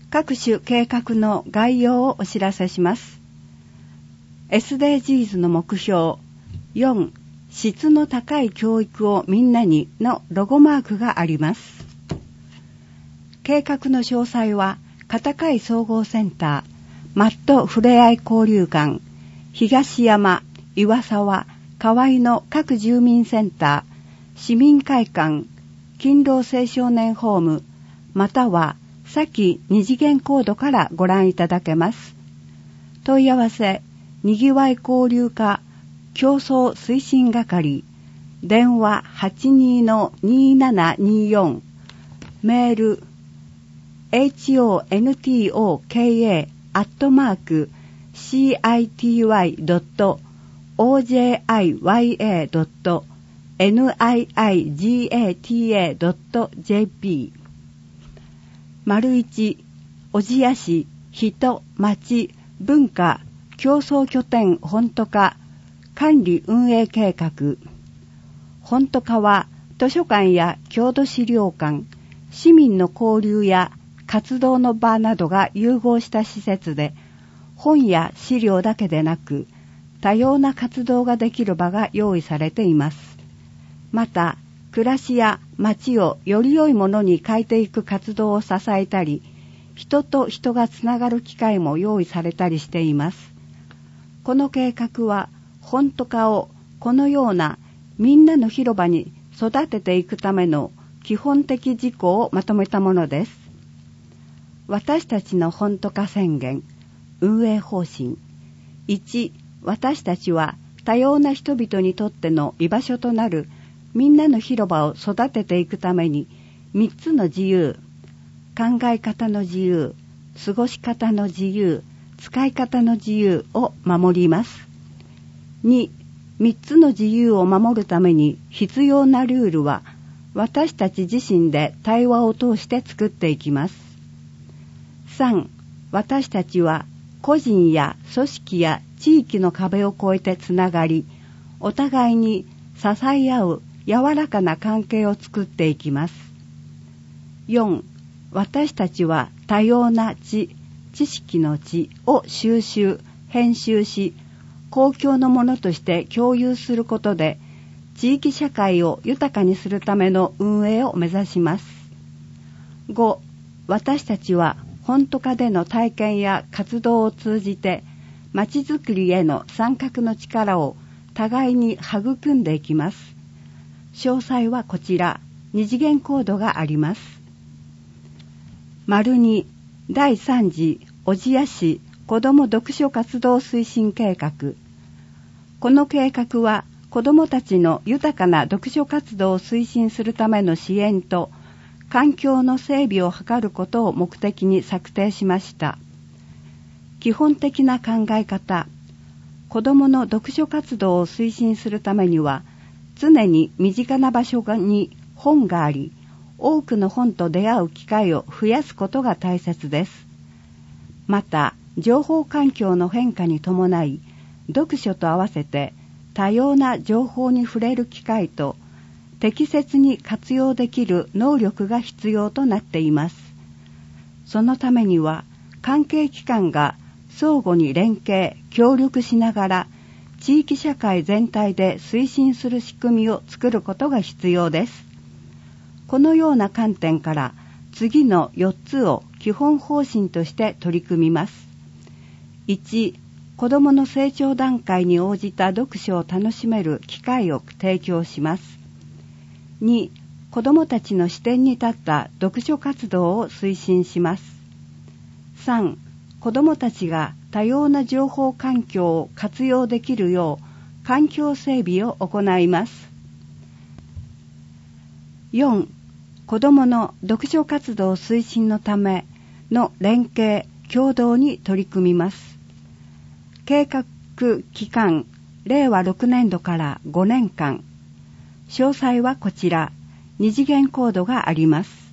各種計画の概要をお知らせします。SDGs の目標4、質の高い教育をみんなにのロゴマークがあります。計画の詳細は片貝総合センター、マットふれあい交流館、東山、岩沢、河合の各住民センター、市民会館、勤労青少年ホーム、または先二次元コードからご覧いただけます。問い合わせ、にぎわい交流課競争推進係、電話 82-2724、メール、hontomacy.ojiya.niigata.jp。 1、小千谷市人、町、文化、競争拠点本都課管理運営計画。本都課は図書館や郷土資料館、市民の交流や活動の場などが融合した施設で、本や資料だけでなく多様な活動ができる場が用意されています。また暮らしや街をより良いものに変えていく活動を支えたり、人と人がつながる機会も用意されたりしています。この計画は本都課をこのようなみんなの広場に育てていくための基本的事項をまとめたものです。私たちの本都課宣言、運営方針。1、私たちは多様な人々にとっての居場所となるみんなの広場を育てていくために3つの自由、考え方の自由、過ごし方の自由、使い方の自由を守ります。2、3つの自由を守るために必要なルールは私たち自身で対話を通して作っていきます。3、私たちは個人や組織や地域の壁を越えてつながり、お互いに支え合う柔らかな関係を作っていきます。4、私たちは多様な知識の知を収集、編集し、公共のものとして共有することで、地域社会を豊かにするための運営を目指します。5、私たちは本都課での体験や活動を通じて、まちづくりへの参画の力を互いに育んでいきます。詳細はこちら、二次元コードがあります。2、第3次小千谷市子ども読書活動推進計画。この計画は子どもたちの豊かな読書活動を推進するための支援と環境の整備を図ることを目的に策定しました。基本的な考え方、子どもの読書活動を推進するためには、常に身近な場所に本があり、多くの本と出会う機会を増やすことが大切です。また、情報環境の変化に伴い、読書と合わせて多様な情報に触れる機会と、適切に活用できる能力が必要となっています。そのためには、関係機関が相互に連携、協力しながら、地域社会全体で推進する仕組みを作ることが必要です。このような観点から、次の4つを基本方針として取り組みます。1、子どもの成長段階に応じた読書を楽しめる機会を提供します。2、子どもたちの視点に立った読書活動を推進します。3、子どもたちが多様な情報環境を活用できるよう環境整備を行います。4、子どもの読書活動推進のための連携・協働に取り組みます。計画期間、令和6年度から5年間。詳細はこちら、二次元コードがあります。